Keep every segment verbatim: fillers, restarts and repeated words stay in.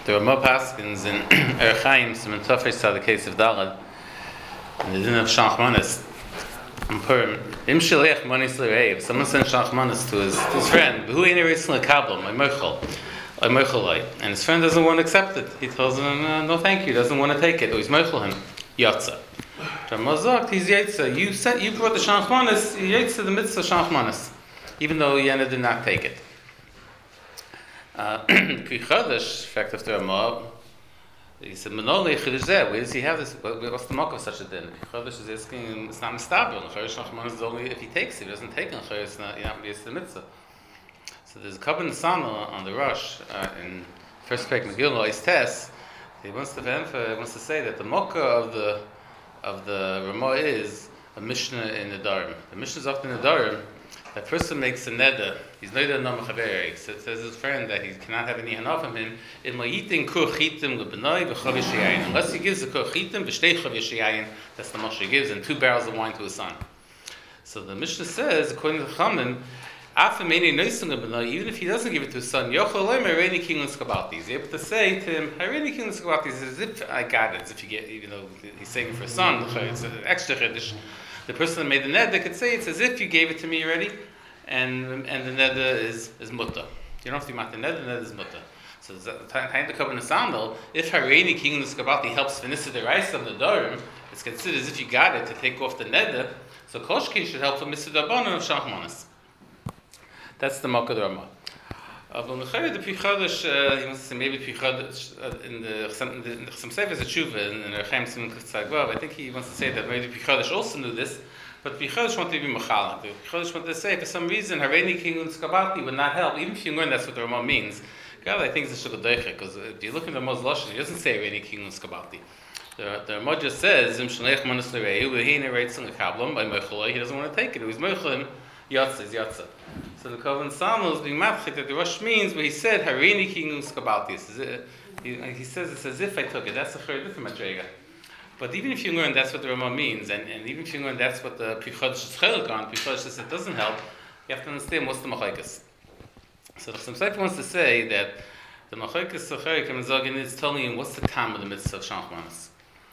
There are more paskins in Erchaim, some in Tafresh to the case of Dalad, and the din of Shachmanis. Im Shaliach Manis L'Reiv. Someone sent Shachmanis to his, to his friend. Who ain't recently Kabbalah, my Merchel, my Merchelite, and his friend doesn't want to accept it. He tells him, uh, "No, thank you." Doesn't want to take it. Or he's Merchel him. Yatsa. Ramazak, he's Yatsa. You sent, you brought the Shachmanis. Yatsa the mitzvah Shachmanis, even though Yana did not take it. Kichadash, fact of the Ramah, he said, Manole Chidizeh, where does he have this? What's the mock of such a din? Kichadash is asking him, it's not mistabil. Chayrish Nachman is only if he takes it, he doesn't take it, Chayrish is not, you're not be a mitzvah. So there's a Kabban Sana on the Rosh, uh, in first Pek Megillah, his test, he wants to he wants to say that the mock of the of the Ramah is a Mishnah in the Dharam. The Mishnah is often in the Dharam. That person makes a neder. He's neder no mechaveri. So it says his friend that he cannot have any hana from him. In mayitin kur chitim lebenoi v'chavish yayin. Unless he gives the kur chitim v'shtei chavish yayin, that's the much he gives, and two barrels of wine to his son. So the Mishnah says, according to the Chamin, afameni noisung lebenoi, even if he doesn't give it to his son, yochol loy mereini king l'skabalti. He's able to say to him, hareini king l'skabalti, as if I got it, as if you get, even though he's saying it for his son, it's an extra chiddush. The person that made the neder could say it's as if you gave it to me already, and and the neder is is mutter. You don't have to mat the neder, the neder is mutter. So the time to cover the sandal. If Hareini King Nuskabati helps finissa the rice of the Dharam, it's considered as if you got it to take off the neder. So Koshki should help for Mister Dabbanon of Shachmanis. That's the Makkah Rama. But the Pichadash, he wants to say maybe Pichadash in the in the some Sefer Zetshuva in the Rechaim Simon Katzagvav. I think he wants to say that maybe Pichadash also knew this, but Pichadash wanted to be Machala. Pichadash wanted to say for some reason Hareini King Unskabati would not help, even if you learn that's what the Ramah means. God, I think it's a Shukadeicha, because if you look in the Ramah's Lashon, he doesn't say Hareini King Unskabati. The the Ramah just says Im Shaleich Manas L'Reu V'Hei Nereitzin L'Kablam by Mechaloi. He doesn't want to take it. He's Mechlim. Yatsa is Yatsa. So the Kavan Samuel is being matchik that the Rosh means where he said Hareini King Uskabati. He, he says it's as if I took it. That's a very different madrega. But even if you learn that's what the Ramah means, and, and even if you learn that's what the Pichodesh is chelik on, Pichodesh says it doesn't help, you have to understand what's the Machaikas. So the Chasam wants to say that the Machaikas Sacharik and Zagin is telling him what's the time of the mitzvah of Shachmanis.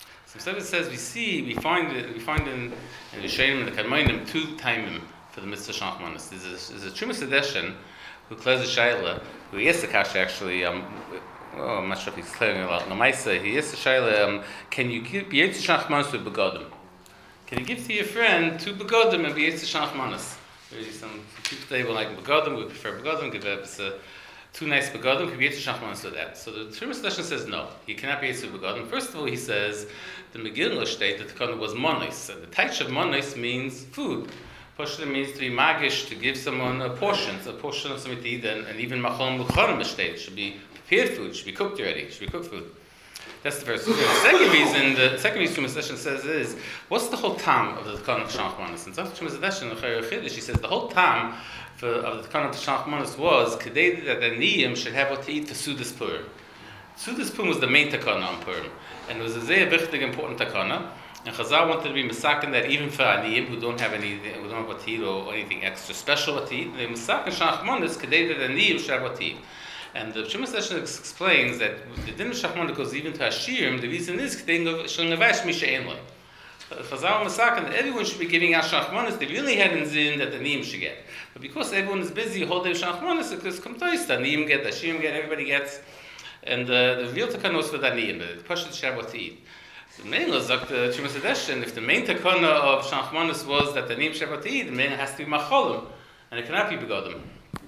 So says we see, we find it, we find in in the Rishonim and the Karmainim two timim for the mitzvah Shachmanis. There's a, there's a Trumas Edeshin who clears the Shaila, who he asked the Kasha actually, um, well, I'm not sure if he's clearing a lot. Namaisa, he asked the Shaila, um, can you give B'yetz Shachmanis with Begodim? Can you give to your friend two Begodim and B'yetz Shachmanis? Really, some people today will like Begodim, we prefer Begodim, give us a two nice Begodim, can B'yetz Shachmanis with that. So the Trumas Edeshin says no, you cannot B'yetz Begodim. First of all, he says, the Megillah state that the Takana was monis. The taich of monis means food. Pashta means to be magish, to give someone a portion, a portion of something to eat, and, and even machal mukhanim state should be prepared food, should be cooked already, should be cooked food. That's the first reason. The second reason, the second reason Trumas Edeshin says is, what's the whole tam of the Takana of Shachmanis? And Trumas Edeshin, the Chayr Chiddush, he says the whole tam for, of the Takana of Shachmanis was kedei that the niyim should have what to eat for Sudas Purim. Sudas Purim was the main Takana on Purim, and it was a very big, important Takana. And Chazal wanted to be misakin that even for aniyim who don't have any, who don't have what to eat or anything extra special what to eat, they misakin Shachmanis kedei that aniyim should have what to eat. And the Trumas Edeshin explains that the din of Shachmanis goes even to Hashirim. The reason is kedei shel nevash mi she'en lo. Chazal misakin that everyone should be giving out Shachmanis. They really had in zin that the aniyim should get, but because everyone is busy holding Shachmanis, because komtois the aniyim get, the Hashirim get, everybody gets. And uh, the real takana was for the aniyim, the person should have what to eat. The main was like the Trumas Edeshin, if the main takana of Shachmanis was that the aniyim should have what to eat, the main has to be macholim, and it cannot be begodim.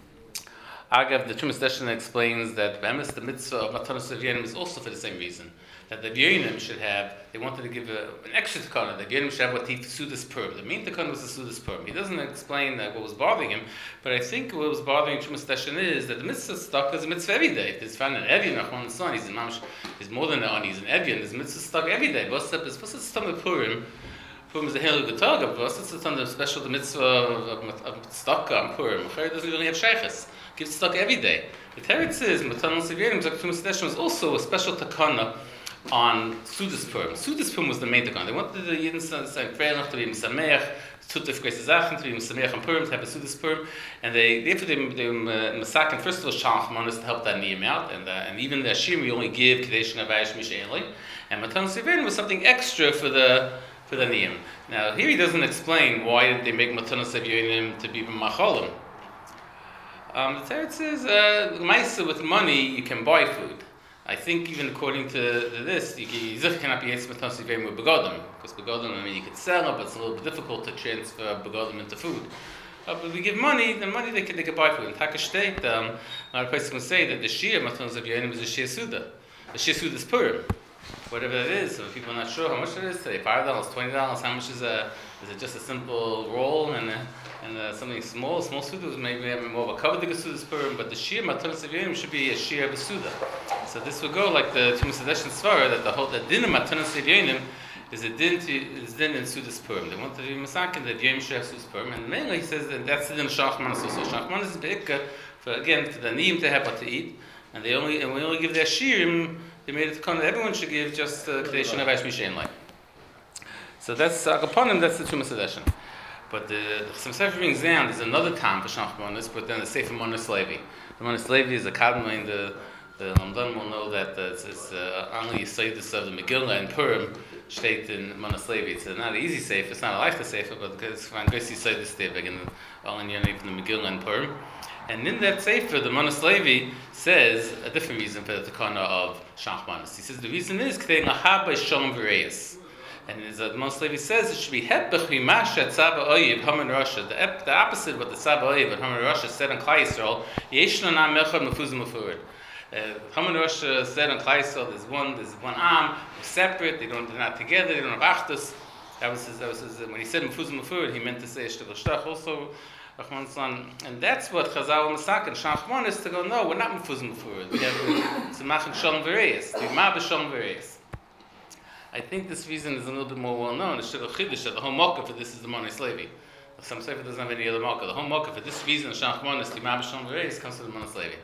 Agav, the Trumas Edeshin explains that Bemis, the mitzvah of Matanos Avyanim is also for the same reason. That the Avyanim should have, they wanted to give a, an extra takana, the Avyanim should have what to eat for Sudas Purim. The main takana was the Sudas Purim. He doesn't explain that what was bothering him, but I think what was bothering Trumas Edeshin is that the mitzvah stuck as a mitzvah every day. If there's found an Evyan, Nachman's son, he's, mamish, he's more than an Ani, he's an Evyan, his mitzvah stuck every day. What's up is, what's the stam of Purim? Purim is a hell of a target, but what's the stam of special, the mitzvah of, of, of stuck on Purim? It doesn't really have shaykhs. Gives stuck every day. The Teretz is Matanos Avyanim, Trumas Edeshin was also a special takana on Sudas Purim. Sudas Purim was the main takana. They wanted the Yidden to say prayer enough to be Misameach, Zutef Grace Sachen, to be Mesameach and Purim, to have a Sudas Purim, and they, therefore, they, they, uh, Masakin, first of all, Shalach to help that Niyam out, and, uh, and even the Ashim, we only give Kadesh Navayish Mishainli, and Matan Sivin was something extra for the for the Niyam. Now, here he doesn't explain why did they make Matan Sivin to be Macholim. Um, the Teretz says, uh, Maisa, with money, you can buy food. I think even according to, to this, you Yizich cannot be Yitzim Matan Sivin with Begodim, because Begodim, I mean, you could sell it, but it's a little bit difficult to transfer Begodim into food. Uh, but we give money, then money they can, they can buy food. In Taka State, um, a lot of places can say that the Shia Matan Sivin is a Shia Suda. The Shia Suda is Purim. Whatever it is, so people are not sure how much it is today, five dollars, twenty dollars, how much is a, is it just a simple roll and a, and a, something small, small sudas, maybe having more of a covered sudas per, but the shir matan seviyim should be a shir of a suda. So this would go like the Tumas Hadesh and Svara, that the whole, the din of matan seviyim is a din to, is din in sudas purim. They want to be masakin, that yom shir sudas purim, and mainly he says that that's the din of shachmanis also. Shachmanis is be'ikka, for again, for the niyim to have what to eat, and they only, and we only give their shirim. They made it to come that everyone should give just the Kadesh Navayish Mishain like. So that's uh, upon him. That's the Tumas Hadeshin. But the some Sefer brings down. There's another time for Shachmanis, but then the Sefer Monas Levi. The Monas Levi is a kadmon. The the Lamdan will know that uh, it's, it's uh, only Yisayidus of the Megillah and Purim state in Monas Levi. It's not an easy Sefer. It's not a leichter Sefer, but it's fine. Grace Yisayidus Teveg and all in Yonif from the Megillah and Purim. And in that Sefer, the Monas Levi says a different reason for the Takana of Shachmanis. He says the reason is K'tei Lahaba Shalom V'Reis. And as the Monas Levi says, it should be Hepech V'Masha Tzava Oyev Haman Rasha. The, the opposite of what the Tzava Oyev and Haman Rasha said on Klai Yisrael, Yeshna Na Mechad Mefuzim Mefurad. Haman Rasha said on Klai Yisrael, there's one, there's one Am, they're separate, they don't, they're not together, they don't have Achdus. That was his, that was his, when he said Mefuzim Mefurad, he meant to say Shtagel Shtach also. And that's what Chazal Masak and Shachman is to go, no, we're not Mefuzim Mefurad. We have to Machen Shalom V'Reis, to Ma B'Shalom V'Reis. I think this reason is a little bit more well known. It's Shidduch Chiddush, that the whole Mokkah for this is the Monas Levi. Some Sefer doesn't have any other Mokkah. The whole Mokkah for this reason, Shachman is to Ma B'Shalom V'Reis, comes to the Monas Levi.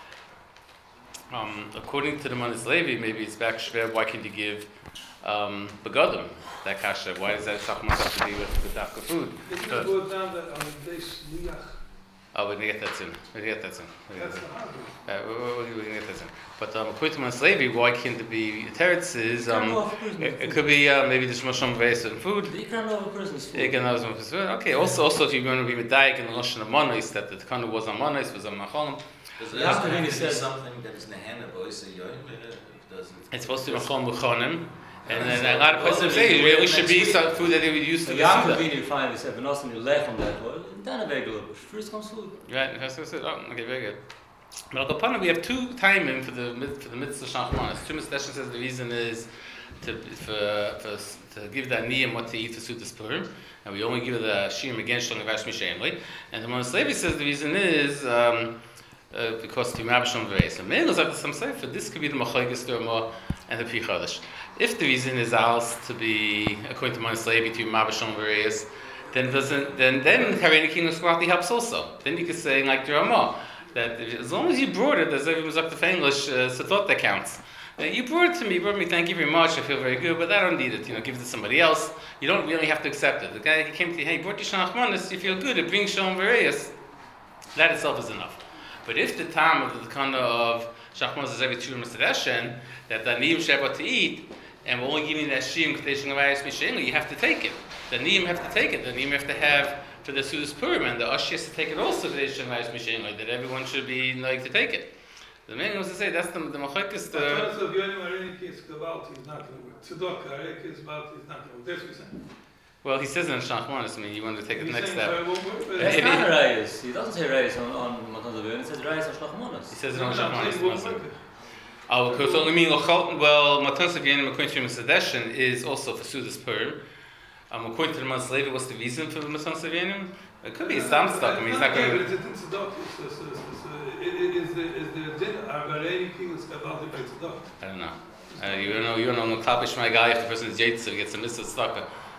Um, according to the Monas Levi, maybe it's back Shver, why can't you give um, Begodim, that kasha? Why does that Shachman have to be with the Dafka food? It goes down that on this Liach. Oh, we're going to get that soon. We're going to get that soon. We're That's the hard one. Uh, we're, we're, we're going to get that soon. But um, according to Monas Levi, why can't it be Teretz is, um, it, it could be uh, maybe just Moshe Mveis and food. You can't know a person's food. You can know a food. Okay, also, also if you're going to be Medayik in the Lashon of Monos, that the Takana was on Monos, was on Macholim. Does it have to be something that is Nehana Boisa Yoim? It's supposed to be Macholim Buchonim. And then a lot of places say it really should be some food that they would use for the Yam Suda. Kavini, fine, we said, Benos and you left on that one. Then a very good. First comes food. Right, that's what I said. Oh, okay, very good. But upon it, we have two timing for the for the mitzvah Shachmanis. Tumas Hadesh says the reason is to for, for to give that niyam what to eat for Sudas Purim, and we only give the shirim against Shalom Vash Mishainli. And the Monas Levi says the reason is um, uh, because to Mabashon V'Reis. And many like some say for this could be the Machlokes Derma and the Pri Chodesh. If the reason is asked to be according to Monas Levi to Mabashon V'Reis, then doesn't then then Kareni King of Squati helps also. Then you could say like the Ramah that if, as long as you brought it, as everyone was up to English, uh, so thought that counts. Uh, you brought it to me, you brought me, thank you very much, I feel very good, but I don't need it, you know, give it to somebody else. You don't really have to accept it. The guy came to you, hey, brought you Shachmanis, you feel good, it brings Shalom V'Reis. That itself is enough. But if the time of the kind of Shachmanis is every two Mesedeshen, that the Niyim Shabbat to eat, and we're only giving that Shim Kadesh Navayis Mishainli, you have to take it. The Niyim have to take it. The Niyim have to have for the Sudas Purim, and the Ashi has to take it also Kadesh Navayis Mishainli, that everyone should be like to take it. The man was to say that's the the Machlokes. The terms of Yonim Arenik is about is not going to work. Tzedakah Arek is about is not going to work. That's what he's saying. well, he says in Shachmanis. I mean, you want to take it the next step. It's If not he- Reis. He doesn't say Reis on, on Matan Zavir, it says Reis on Shlachmonas. He says it No, on no, I'm saying it won't Shachmanis. work. Oh, because only mean Lochal. Well, Matan Savyanim according to Mesedeshen is also for Sudas Purim. Um, according to the Monas Levi, what's the reason for the Matan Savyanim? It could be a Stam stuck. I mean, he's not going It's to. a Tzedakah. It's a- it's a- it- it is the is the din Arenik is about the Tzedakah. I don't know. Uh, you don't know. You don't know. Klapish my guy. If the person is Yaitzer, gets a mitzvah stuck.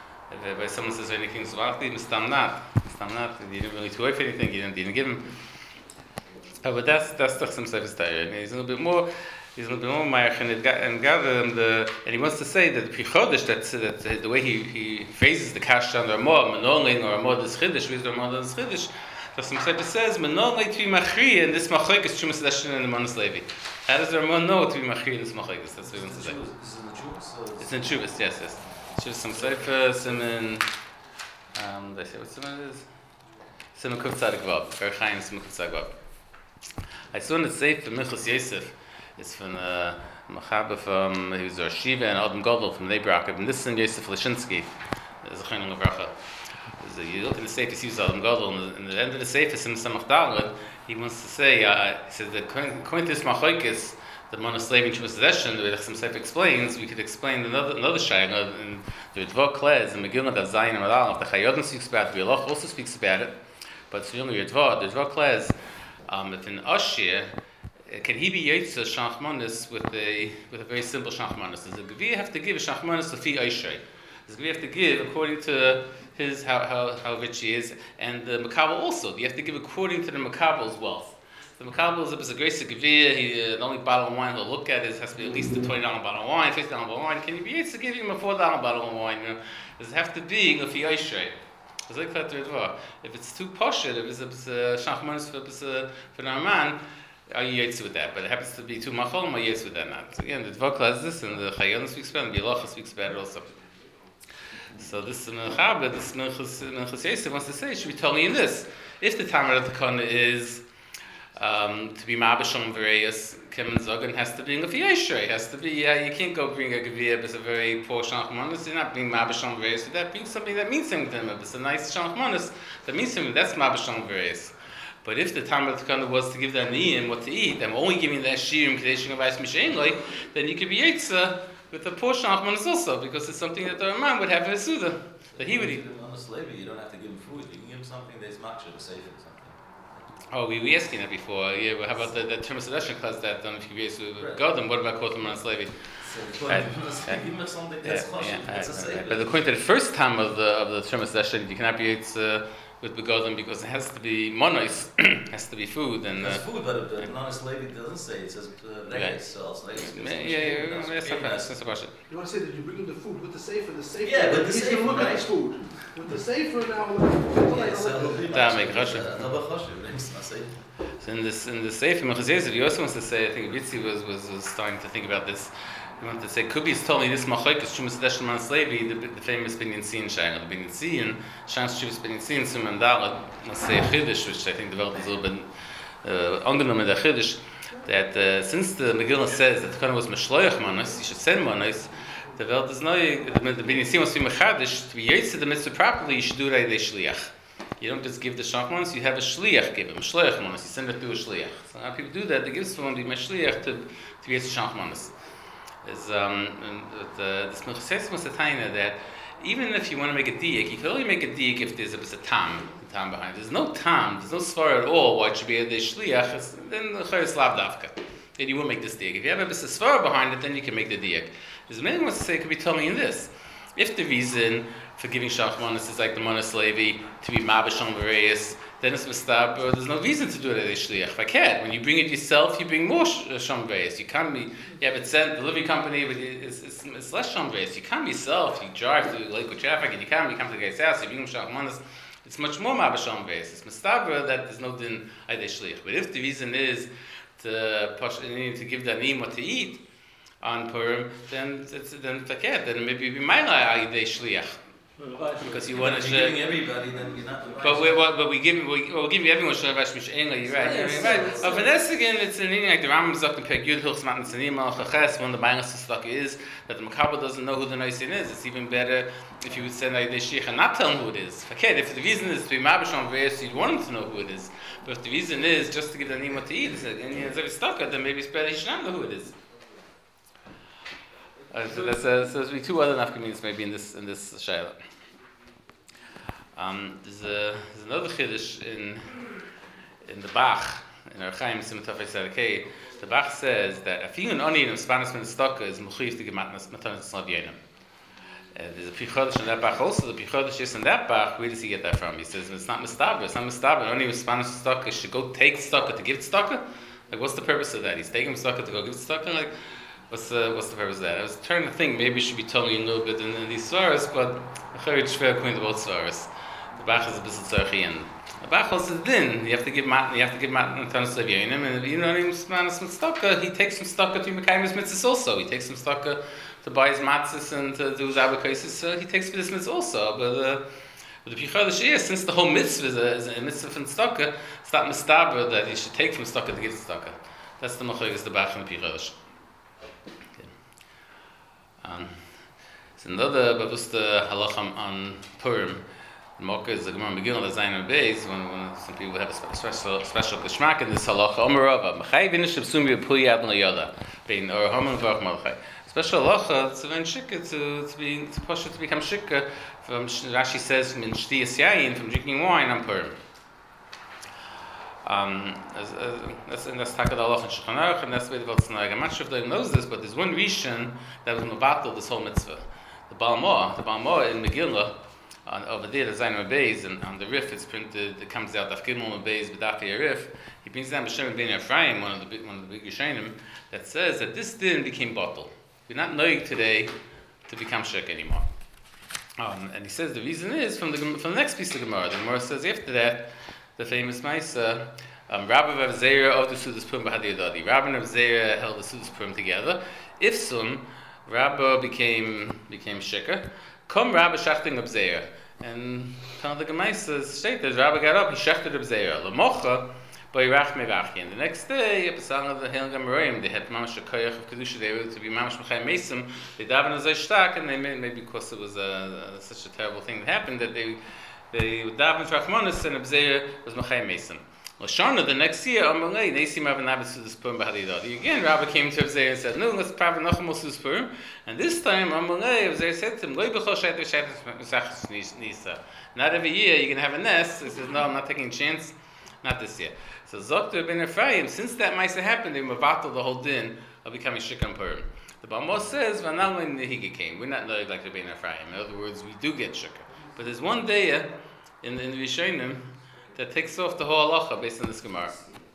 If uh, someone says anything, Zvachti, Mistam not. Mistam not. You didn't really do anything. You didn't, you didn't give him. Uh, but that's that's the some stuff is tired. He's a little bit more. He's with the Omermayach, and it got and got um, the and he wants to say that the Chodesh, that that the way he he phrases the Kasha on the Ramah, Menonling or Ramah is Chiddush, with the Ramah is Chiddush. So some type it says Menonling to be Machri, and this Machrik is Chumas Leshin and the Manas Levi. How does the Ramah know to be Machri in this Machrik? That's what he wants to say. It's in Chuvas, yes, yes. Chuvas some Sefer, Simon. Um, they say what Simon is. Simon Kuf Tzadik Vav. Very Chaim Simon Kuf Tzadik Vav. I saw in the Sefer Minchas Yosef. It's from the Machaber from he was a Shiva and Adam Gadol from Nebraska, and this is Yosef Lishinsky. There's a Chayin Levracha. You look in the Sefer, you see Adam Gadol, and in the end of the Sefer, Sim Samach Daled, he wants to say, uh, he says that according to this Machoikis, the monoslaving possession, the way the Sefer explains, we could explain another another Shaila in the Ritva Klez and Megillah that Zayin and Malach. The Chayyadon speaks about it, the Yalach also speaks about it, but it's really Ritva, the Ritva Klez, um, if in Ashir, can he be Yitzah Shachmanis with a with a very simple Shachmanis? Does the Gevir have to give a Shachmanis to Fi Aishay? Does the Gevir have to give according to his how how, how rich he is, and the Makabel also? You have to give according to the Makabel's wealth. The Makabel is a grace of Gevir. He uh, the only bottle of wine he'll look at is has to be at least a twenty dollar bottle of wine, fifty dollar bottle of wine. Can you be Yitzah give him a four dollar bottle of wine? You know? Does it have to be a Fi Aishay? If it's too posh, if it's a Shachmanis for for the man. Are you yetz with that? But it happens to be too machol, am I yetz with that not? So again, the Dvokla has this, and the Chayyon speaks about it, and the Yalacha speaks about it also. So this Mechaber, this Minchas Yosef wants to say, it should be telling you this. If the Tamar of the Kana is um, to be Mabashon Vareus, Kemen Zogan has to be a Fiesha. It has to be, yeah, you can't go bring a Gevir, but it's a very poor Shachmanis. You're not being Mabashon Vareus with that. Bring something that means something to him. If it's a nice Shachmanis that means something, that's Mabashon Vareus. But if the time of the Kana was to give that niyim what to eat, I'm only giving that shirim kadeshing of ice mishenloi, then you could be yetza with a portion of manas also, because it's something that the Raman would have a suda that he would eat. On a slave, you don't have to give him food. You can give him something that's matcha to save or something. Oh, we were asking that before. Yeah, well, how about the, the term of sedation class that done if you be to go them? What about kotam on slavery? So right. Give him something that's yeah, yeah, that's right, a right, right. But according to the first time of the of the term of sedation, you cannot be yetza with begodim because it has to be monos, has to be food and. Uh, it's food, but the non-slave doesn't say it says okay. cells. Yeah, yeah, yeah. That's a question. You want to say that you bring him the food with the safer, the safer. Yeah, with the he's safer. He's gonna look at his food with the safer now. Yeah, so that make chashuv. So in this in the sefer Minchas Yosef, he also wants to say. I think Vitzi was, was was starting to think about this. He wanted to say, could be told me this machoikus shumas deshel man slavi, the the famous Binyan Tzion shaila. The Binyan Tzion, Shans Shuvas Binyan Tzion Siman Dalet, let's say a chiddush, which I think developed a little bit uh, angenommen in the chiddush, that uh, since the Megillah says that the Kohen was meshloach manos, you should send manos. The Welt is no, the Binyan Tzion wants to be mechadish, to be yetzer the mitzvah properly, you should do it as shliach. You don't just give the shachmanos, you have a shliach give him, a shliach manos, you send it through a shliach. So how people do that, they give someone to be a shliach to, to be yetzer shachmanos. Is um the this Minchas was a taina that even if you want to make a diak, you can only make a diak if there's a, there's a tam, a tam behind. There's no tam, there's no svar at all. Why it should be a shliach? Then the chayes lav davka. Then you will make this diak. If you have a svar behind it, then you can make the diak. There's many wants to say could be telling me in this. If the reason for giving shachmanis is like the monas levi to be mabashon vareis, then it's mistab. There's no reason to do it as a shliach. If I can't, when you bring it yourself, you bring more sham vareis. You can't be. You have it sent delivery company, but it's, it's, it's less sham vareis. You can't be yourself. You drive through Lakewood traffic, and you can't. You come to the guy's house. You bring him shachmanis. It's much more mabashon vareis. It's mistab that there's no din as a shliach. But if the reason is to push, to give the anim what to eat on Purim, then it's then faket. Then maybe be my idei shliach. Because you want to share giving everybody, then you're not. But we what we give we we'll give you everyone shalav shmish enga. You're right. You're right. But Vanessa again, it's an like the Rambam sagt in Peg Yud Hilchos Matan Tzanim Al Chaches. One of the minus stuck is that the Makabel doesn't know who the Noisin is. It's even better if you would send like the Sheikh and not tell him who it is. Okay, if the reason is to be Mabashon Ve'es, you'd want him to know who it is. But if the reason is just to give the name what to eat, and he's very stuck, then maybe it's better he should not know who it is. Uh, so that's uh, so there's be two other nafkamins maybe in this in this shayla. Um, there's, a, there's another chiddush in in the Bach in our Chaim Simatafei Sadekei. The Bach says that if you oni in Spanish when stock is mechuyev to give matanas matanas lavyenim. There's a pichodesh in that Bach also. The pichodesh is in that Bach. Where does he get that from? He says it's not mistaber. It's not mistaber. Only with Spanish stock should go take stock to give stock. Like, what's the purpose of that? He's taking him tzedakah to go give tzedakah. Like, what's the what's the purpose of that? I was trying to think maybe you should be telling you a little bit in, in these svaras, but I heard it's fair point about svaras. The Bach is a bit tzarchi and the Bach also din. You have to give mat. You have to give mat in terms of yonim, and you know him man some tzedakah. He takes some tzedakah to mekayim his mitzvahs also. He takes some tzedakah to buy his matzahs and to do his avokaisis. So he takes for this mitzvah also, but. Uh, But the Pichadash is, since the whole mitzvah is a, is a mitzvah from tzedakah, it's not mistaber that you should take from tzedakah to give tzedakah. That's the machlokes the Bach and the Pichadash. Okay. Um, so another babusta halacham on Purim. The Mocha is the Gemara Megillah the Zayin and Beis. When, when some people have a special special geschmack in this halacha, Omerava Machai v'nish b'sumi b'puli ad l'yoda bein or Haman v'ach malchai. Special halacha it's a very shikah to to be to push it to become shikah. From Rashi says from shtiyas yayin, from drinking wine on Purim. Um, as, as, that's and that's Takad Allah and Shulchan Aruch, and that's the way the Tzanag. I'm not sure if they knows this, but there's one Rishon that was mevatel this whole mitzvah. The Baal Moa, the Baal Moa in Megillah, on, over there, the Zayin Beis, and on the Rif it's printed. It comes out Daf Gimel Beis B'Dafi Rif. He brings down B'Shem Ben Ephraim, one of the big, one of the big Rishonim, that says that this din became bottle. We're not noig today to become shek anymore. Um, and he says the reason is from the from the next piece of Gemara. The Gemara says after that, the famous Maisa, um, Rabbi Rav Zera of the Sudas Purim B'Hadi Yadadi. Rabbi and Rav Zera held the Sudas Purim together. If some, Rabbi became became sheker. Come Rabbi shachting Rav Zera, and kind of the Gemara says straight that Rabbi got up, he shechted Rav Zera. Lamocha. And the next day, at the song of the Hail Gamorim, they had mamash a koyach of kedusha. They were to be mamash mechayim mesim. They davened as a shtak, and they made maybe because it was a, a, such a terrible thing that happened that they they davened rachmanis and Abzeir was mechayim mesim. Lashana the next year, Amalei Nesim Avanavis Sudas Purim B'Hadidadi. Again, Rabbi came to Abzeir and said, "No, let's prav nacham Sudas Purim." And this time, Amalei Abzeir said to him, "Loi b'chol shayt v'shayt v'sachas nisa." Not every year you can have a nest. He says, "No, I'm not taking a chance." Not this year. So Zokter ben Ephraim, since that Maisa happened, they mavatal the whole din of becoming Shikam Purim. The Balmos says, Vanal when the Higa came. We're not like the Ben Ephraim. In other words, we do get Shikam. But there's one day in, in the Rishonim that takes off the whole halacha based on this Gemara.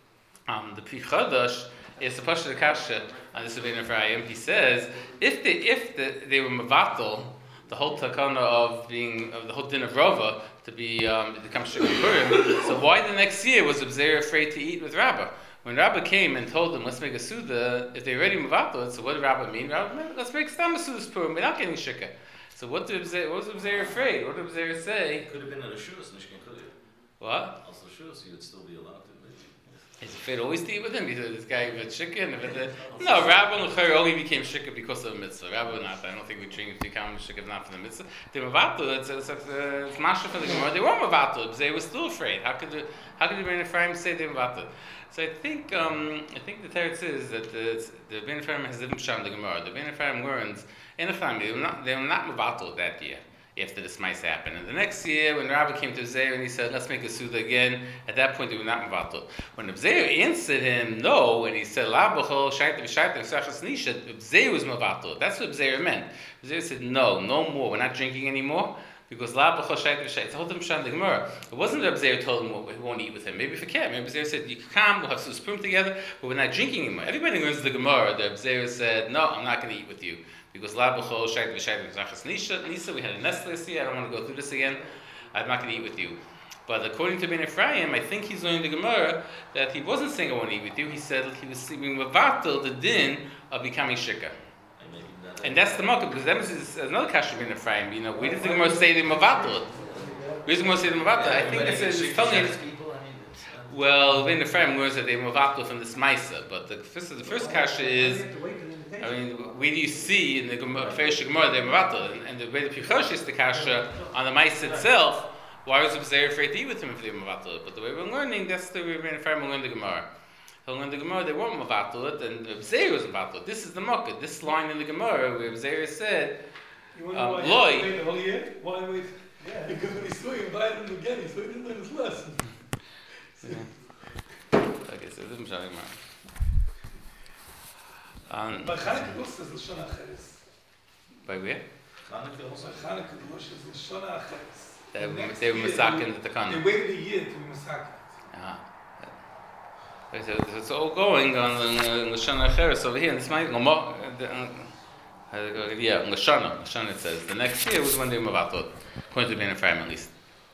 Um, the Pri Chadash is the Pasha Kasha on this Ben Ephraim. He says, if they if the, they were mavatal, the whole takana of being of the whole din of Rava to be um, to become Shikam Purim. So why the next year was Abzeir afraid to eat with Rabbah? When Rabbah came and told them, let's make a Suda, if they already mavatal, so what did Rabbah mean? Rabbah, let's make Stam a Suda's Purim, we're not getting Shikah. So what did Abzeir, what was Abzeir afraid? What did Abzeir say? Could have been at a shus, Nishkin could have. What? Also shus, you'd still be allowed to. He's afraid always to eat with him. He said, this guy with chicken. No, Rabbi and L'chayr only became shikah because of the mitzvah. Rabbi not. I don't think we drink if we become shikah not for the mitzvah. They were mavatul. It's it's it's masha for the Gemara. They were mavatul. They were still afraid. How could the how could the Ben Ephraim say they were mavatul? So I think um, I think the teretz is that the the Ben Ephraim has different sham the Gemara. The Ben Ephraim learns in a family they were not they were not mavatul that year. After this mice happened. And the next year, when Rabbi came to Abzeir and he said, let's make a Suda again, at that point they were not Mavatul. When Abzeir answered him no, and he said, La b'chol shayta v'shayta v'sachas nisha, Abzeir was Mavatul. That's what Abzeir meant. Abzeir said, no, no more, we're not drinking anymore, because La b'chol shayta v'shayta. It's a whole different shayta the Gemara. It wasn't that Abzeir told him we won't eat with him. Maybe if he can't. Maybe Abzeir said, you can come, we'll have Sudas Purim together, but we're not drinking anymore. Everybody learns the Gemara that Abzeir said, no, I'm not going to eat with you. Because la b'chol shayt v'shayt v'zachas nisa, nisa, we had a nest last year. I don't want to go through this again. I'm not going to eat with you. But according to Ben Ephraim, I think he's learning the Gemara that he wasn't saying I want to eat with you. He said he was sleeping mavatal the din of becoming shikah. And that's the makkah, because that is another kasha Ben Ephraim. You know, where does the Gemara say the mavatal? Where does the Gemara say the mavatal? I think that's it's telling you. Well, Ben Ephraim learns that they mavatal from this maisa, but the first the first kasha is. I mean, where do you see in the Ferish Gemara they're mavatal, and, and the way the Pichosh is the kasha on the mice itself? Why was Abzeir afraid to eat with him if they were mavatal? But the way we're learning, that's the way we're going to learn the Gemara. He'll learn the Gemara they weren't mavatal, and Abzeir was mavatal. This is the makkah. This line in the Gemara where Abzeir said, You um, wonder why "Loi." he waited the whole year? Why wait? Yeah, because when he saw you invited him again, he saw he didn't learn his lesson. Okay, so this is Gemara. Um, By Chanukah Rosh is Lashon Acheres. by where? Chanukah also. By Chanukah Rosh is Lashon Acheres. They were Next they were year, masakin the They takana. waited a year to be masakin. Uh-huh. It's, it's all going on the Lashon Acheres over here, and this might, yeah, Lashon, Lashon it says. The next year was when they were Mavatot, according to Ben Ephraim at least.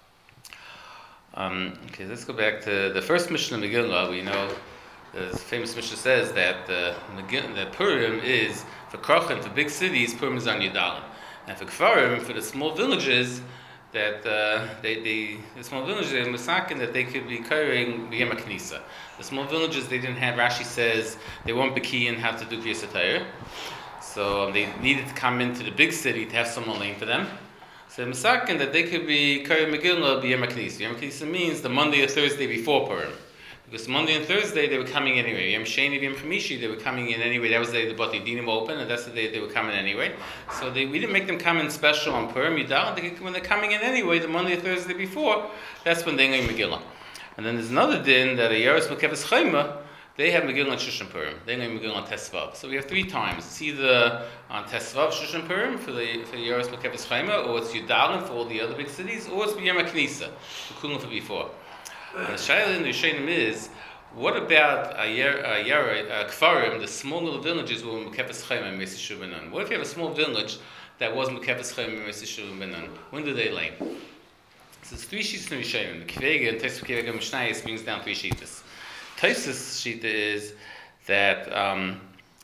Um, okay, let's go back to the first Mishnah of Megillah. We know the famous Mishnah says that the, the Purim is, for Krochin, for big cities, Purim is on Yudalim. And for Kfarim, for the small villages, that uh, they, they, the small villages, they're masakin that they could be carrying B'yem HaKnisa. The small villages, they didn't have, Rashi says, they weren't B'ki in how to do Kriyas HaTorah. So um, they needed to come into the big city to have someone lane for them. So masakin that they could be carrying Megillah B'yem HaKnisa. B'yem HaKnisa means the Monday or Thursday before Purim. Because Monday and Thursday they were coming anyway. Yom Sheni, Yom Chamishi, they were coming in anyway. That was the day the Bati Dinim open, and that's the day they were coming anyway. So they, we didn't make them come in special on Purim Yudal. They, when they're coming in anyway, the Monday or Thursday before, that's when they go Megillah. And then there's another din that a Yeros Mekevas Chayma, they have Megillah on Shushan Purim. They go Megillah on Tesvav. So we have three times. It's either on Tesvav Shushan Purim for the for the Yeros Mekevas Chayma, or it's Yudalim for all the other big cities, or it's B'yem HaKnisa, the Kulim for before. And the Shaila in the Yishenim is, what about a yer, a yer, a Kfarim, the small little villages were Mekefes Chaim and Mesi Shubanan? What if you have a small village that was Mekefes Chaim and Mesi Shubanan? When do they lay? So there's three sheets in the Yishenim. The Kvega and Tesis Kvega Mishnayis brings down three sheets. Tesis sheet is that um,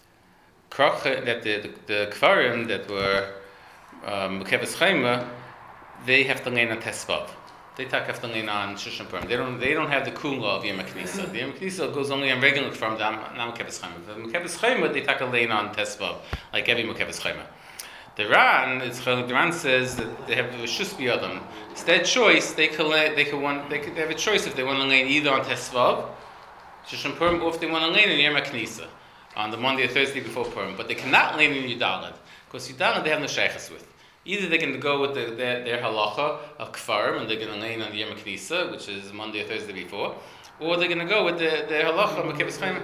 that the, the, the Kfarim that were um, Mekefes Chaim, they have to lay on Tesvav. They take after lean on Shushan Purim. They don't. They don't have the kula of Yom HaKnisa. The Yom HaKnisa goes only on regular from the Mekevas Chayma. The Mekevas Chayma they take a lean on Tesvav, like every Mekevas Chayma. The Ran, it's the Ran says that they have the Rishus B'Yadam. It's their choice. They could. They could want. They could they have a choice if they want to lean either on Tesvav, Shushan Purim, or if they want to lean in Yom HaKnisa on the Monday or Thursday before Purim. But they cannot lean in Yudalad because Yudalad they have no sheikhs with. Either they're going to go with the, their, their halacha of Kfarim and they're going to lay on the Yom HaKnisa, which is Monday or Thursday before, or they're going to go with the, their halacha of Mekevas Chaim.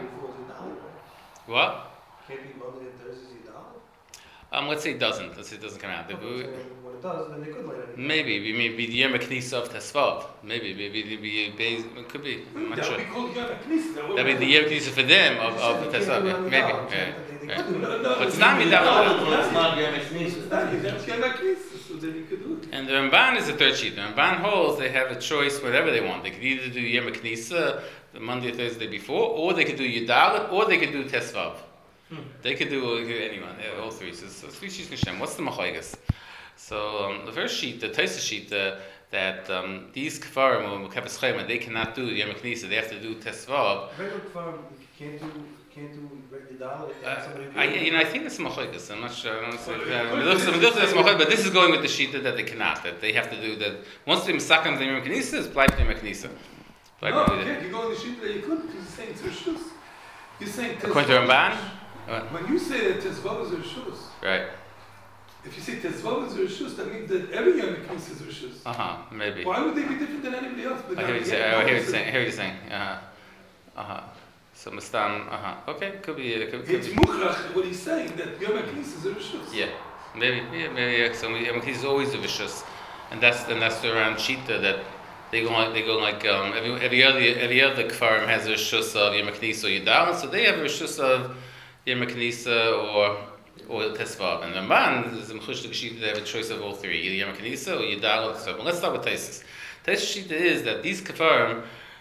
What? Can't be Monday and Thursday Yudal? Um, let's say it doesn't. Let's say it doesn't come out. When it does, then they could lay it. Maybe, maybe the Yom HaKnisa of Tesvav. Maybe, maybe it could be. I'm not That sure. would be called Yom HaKnisa. That would be the Yom HaKnisa for them of, of the Tesvav. Yeah. Maybe. Yeah. Yeah. But it's not It's Midal. not Yom HaKnisa. It's not Yom HaKnisa, so then you could do it. And the Ramban is the third sheet. The Ramban holds they have a choice whatever they want. They could either do Yom HaKnisa the Monday or Thursday before, or they could do Yudalit, or they could do Tesvav. Hmm. They could do anyone, all three. So, so three sheets Hashem. What's the Machayigas? So um, the first sheet, the Taisa sheet, uh, that um, these Kfarim or Mekevas Chaim, they cannot do Yom HaKnisa. They have to do Tesvav. Regular Kfarim can't do can't do Yudal if they have somebody do I, it. you know, I think it's Machayigas. I'm not sure. I don't know. But this is going with the sheet that they cannot. That they have to do that. Once they Misakam the Yom HaKnisa, it's Bleibt Yom HaKnisa. No, you can't. You go in the sheet that you could because you're saying it's Rishus. You're saying Tesvav. According to Ramban? When you say that Tesvav is Rishus, Right. if you say Tesvav is Rishus, that means that every Yom HaKnisa is Rishus. Uh huh. Maybe. Why would they be different than anybody else? I hear what you're saying. I hear what you're saying. I hear what you're saying. Uh huh. Uh huh. So Mustam. Uh huh. Okay. Could be. It could, could It's be. Mukhrach what he's saying that Yom HaKnisa is a Rishus. Yeah. Maybe. Yeah. Maybe. Yeah. So Yom HaKnisa is always a vicious, and that's and that's the around Shita that they go like they go like um, every every other every other Kfarim has a rishus of Yom HaKnisa or Yudal, so they have a rishus of Yom HaKnisa or or Tesvav. And Ramban is in Chushlik Shita they have a choice of all three, either Yom HaKnisa or Yudal or Tesvav. But let's start with Taisus. Taisus Shita is that these Kfarim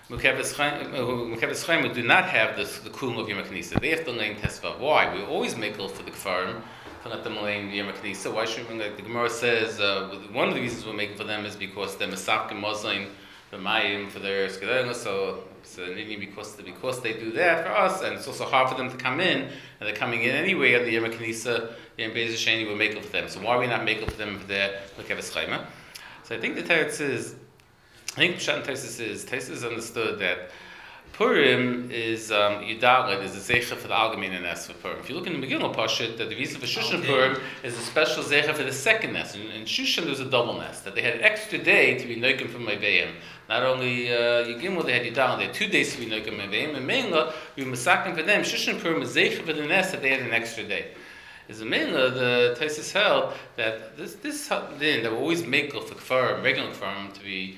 Mekevas Chaim do not have this, the Kum of Yom HaKnisa. They have to learn Tesvav. Why? We always make for the Kfarim to let them learn Yom HaKnisa. Why should we, like the Gemara says, uh, one of the reasons we're making for them is because they're Masak and Muslim, the Mayim for their Skedona, so so because because they do that for us, and it's also hard for them to come in, and they're coming in anyway at the Yom HaKnisa, Yom Beis Sheni, we're making for them. So why are we not making for them for their Mekevas Chaim? So I think the Teretz is, I think Pshat and Tesis is, Tesis understood that Purim is um, Yudalit is a zecher for the Algemeine Ness for Purim. If you look in the Megillah Pashut, that the reason for Shushan okay. Purim is a special zecher for the second nest. In, in Shushan there was a double nest, that they had an extra day to be noikim from Meiveim. Not only uh, Yigimel, they had Yudalit, they had two days to be noikim from Meiveim, and Meinla, we were masakim for them. Shushan Purim is zecher for the nest that they had an extra day. Is the Meinla, the Taisus held that this this din that we always make for Kfarim, regular Kfarim, to be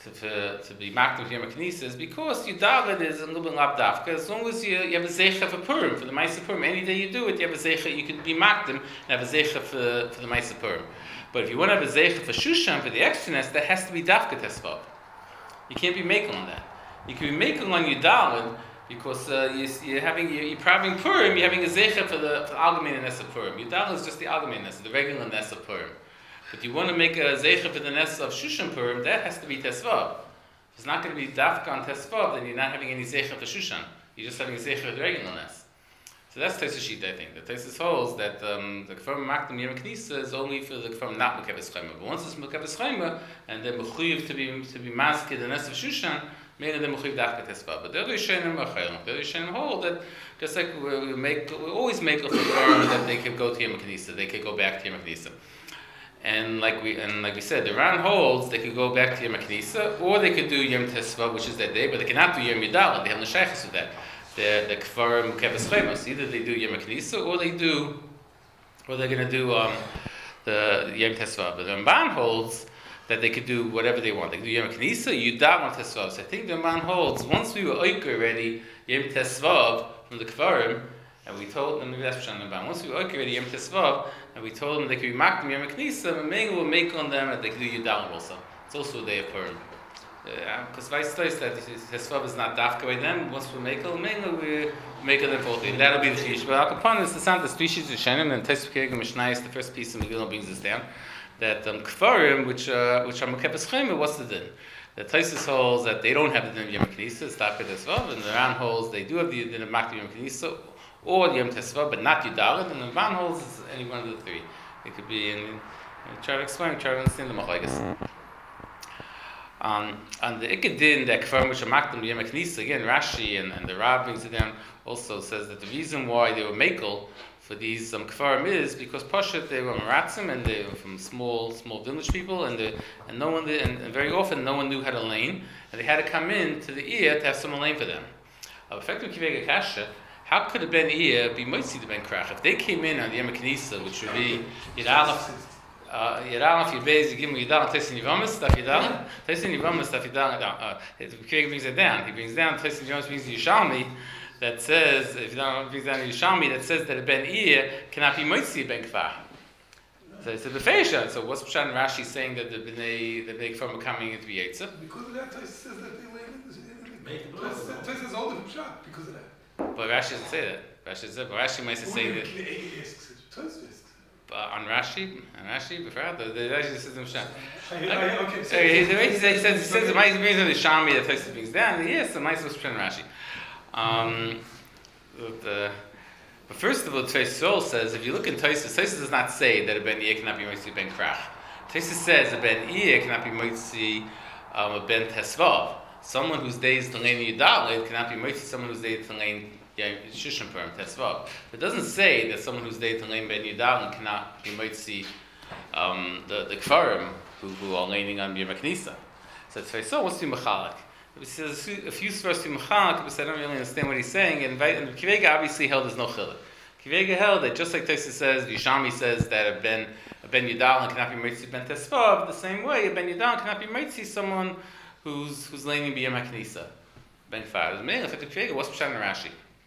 to to, to be makdim here Knisa is because you daven is a little bit labdafka. As long as you, you have a zeicha for Purim, for the Maisa Purim, any day you do it, you have a zeicha. You can be makdim and have a zeicha for for the Maisa Purim. But if you want to have a zeicha for Shushan for the extraness, that has to be dafka tesvav. You can't be making on that. You can be making on Yudalin because uh, you, you're having you're, you're having Purim. You're having a zeicha for the for the algemein ness of Purim. Yudalin is just the algemein ness, the regular ness of Purim. But you want to make a zeicha for the ness of Shushan Purim, that has to be tesvav. If it's not going to be dafka on tesvav, then you're not having any zeicha for Shushan. You're just having a zeicha for the regular ness. So that's Tosfos sheet, I think. The Tosfos holds that um, the Kfarim Makdim Yom Knisa is only for the Kfarim not Mekevus Chayma. But once it's Mekevus Chayma, and they're mechuyev to be to be masked the ness of Shushan, maybe they're mechuyev dafka tesvav. But the other Rishonim are chaylim. The other Rishonim hold that just like we, we make, we always make a Kfarim that they could go to Yom Knisa, they could go back to Yom Knisa. And like we and like we said, the Ran holds they could go back to Yom Knisa, or they could do Yom Tesvav, which is that day, but they cannot do Yom Yudalad. They have no shaychus with that. The the Kfarim Mekevus Chayma. Either they do Yom Knisa, or they do, or they're going to do um, the Yom Tesvav. But the Ramban holds that they could do whatever they want. They could do Yom Knisa, Yudalad, Tesvav. So I think the Ramban holds once we were oiker already Yom Tesvav from the Kfarim. And we told them, maybe that's Pshan Ramban. Once we were okay already Yom Tesvav, and we told them they could be makdim Yom Knisa, and maybe we'll make on them that they could do Yudalad also. It's also a day of Purim. Because Vice says that Tesvav is not dafka by them. Once we make it, maybe we make it them both. And that'll be the Chish. But Al Kapon is the sound, the three Shishs of Shenim, and Tosfos Kegel Mishnah is the first piece of Megillah brings us down. That um, Kfarim, which, uh, which are Mekevus Chayma, what's the din? The Tosfos holds that they don't have the din of Yom Knisa, it's dafka Tesvav, and the Ran holds they do have the din of makdim Yom Knisa, or Yom Tesvav, but not Yudalad, and the Ramban holds is any one of the three. It could be in, in try to explain, try to understand the machlokes. Um, and the Ikadin, that Kfarim which are Makdim Yom Knisa, again, Rashi and, and the Rab brings it down, also says that the reason why they were Makel for these um, Kfarim is because Pashat, they were Maratzim, and they were from small small village people, and they, and no one, and, and very often no one knew how to lane, and they had to come in to the ear to have someone lane for them. Uh, effective Kivega Kasha, how could a Ben Ear be Moitzi the Ben Krach? If they came in on the Yom Knisa, which would be Yidalaf, Yidalaf, Yibez, Yigim, Yidalaf, Tesin Yivamas, Staf Yidalaf, Tesin Yivamas, Staf Yidalaf, Kivega brings it down. He brings down, Tesin Yivamas brings Yishalmi, that says, if Yidalaf brings down Yishalmi, that says that a Ben Ear cannot be Moitzi Ben Krach. So it's a Befeisha. So what's Pshan Rashi saying that the Bnei, the Bnei Kfarim are coming into Yetzer? Because of that, Tosfos says that they land in Make the the Tosfos says all different shot because of that. But Rashi doesn't say that. Rashi says, but Rashi might say that uh, on Rashi, on Rashi, before the, the Rashi says in Sham. Okay, the way he says, he says, he says the Ma'is brings on the Shami that Tosfos brings down. Yes, the Ma'is was Pshan Rashi. Um, but, uh, but first of all, Tosfos says, if you look in Tosfos, Tosfos does not say that a Ben Yeh cannot be Moitzi Ben Krach. Tosfos says a Ben Yeh cannot be Moitzi um, a Ben Tesvav. Someone whose day is to lane Yudalad cannot be Moitzi someone whose day is to lane Shushan Purim, Tesvav. It doesn't say that someone whose day is to lane Ben Yudalad cannot be Moitzi um, the, the Kfarim who, who are laning on Yom Knisa. So it's so what's the Mechalak? He says a few verses to Mechalak, but I don't really understand what he's saying. And, and Kivega obviously held there's no Chiluk. Kivega held that just like Tosfos says, Yishami says that a Ben a Ben Yudalad cannot be Moitzi Ben Tesvav, the same way a Ben Yudalad cannot be Moitzi someone who's who's laning b'yom haknisa, ben kfar. The main effect of Kivega was Pshan Rashi.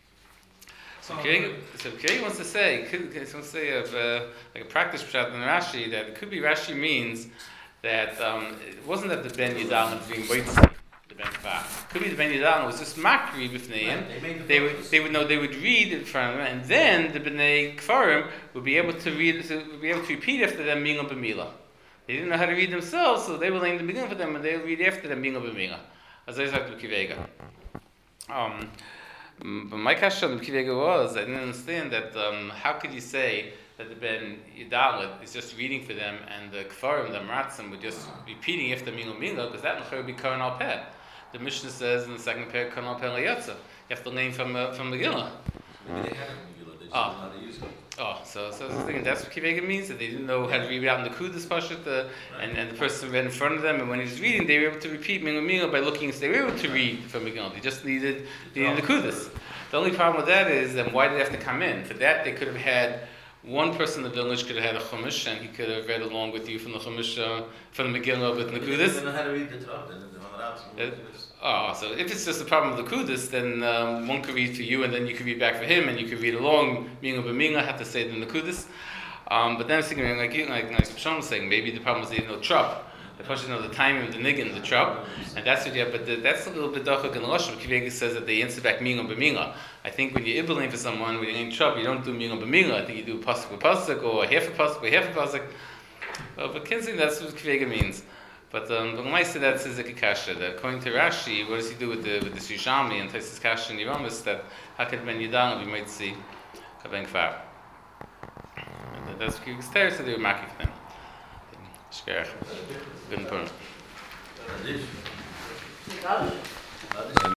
So Kivega, so Kivega wants to say, could, he wants to say of uh, like a practice Pshat in Rashi that it could be Rashi means that um, it wasn't that the Ben Yudalad was being moitzi the ben kfar. Could be the Ben Yudalad was just makri b'fneim. Right, they would they would know they would read in front of them, and then the Bnei Kfarim would be able to read, to, would be able to repeat after them mila b'mila. They didn't know how to read themselves, so they were laying the beginning for them, and they would read after them, Mila b'Mila. As I said to Kivega. Um, but my question on Kivega was, I didn't understand that, um, how could you say that the Ben Yudalad is just reading for them, and the Kfarim, the Maratzim, would just repeating after Mila Mila, because that would be Karan al Peh. The Mishnah says in the second pair, Karan al Peh Layatza. You have to learn from, uh, from Megillah. Maybe they had it in Megillah, they just Oh. didn't know how to use it. Oh, so so I was thinking that's what Kivega means, that they didn't know how to read out in the Kudas Pashat, uh, and, and the person read in front of them, and when he was reading, they were able to repeat Mila Mila by looking, so they were able to read from Megillah. They just needed, they needed the Kudas. The only problem with that is, then why did they have to come in? For that, they could have had one person in the village could have had a chumash, and he could have read along with you from the chumash, uh, from the Megillah with You Nekudis. don't know how to read the Torah, then the Honorats. Uh, Oh, so if it's just a problem with the Kudus, then um, one could read for you, and then you could read back for him, and you could read along. Minga b'minga have to say it in the Kudus. Um, but then I was thinking, like you, like like Sean was saying, maybe the problem was they didn't know trop. The person know the timing of the niggin, the trop, and that's what you have. But the, that's a little bit dachuk in the Rosh. Kivegi says that they answer back minga b'minga. I think when you're ibbeling for someone, when you're in trop, you don't do minga b'minga. I think you do pasuk with pasuk, or half a pasuk with half a pasuk. Well, but Kinsey, that's what Kivegi means. But um, the Lamaisa that says like a kasha. That according to Rashi, what does he do with the with the Shishami and Taisus Kasha and Yeramis? That Hakad ben Yidana we might see a ben kfar. That's Kivigi's teres to do maki for them. Shkerach. Good point. Adish. Egal. Adish.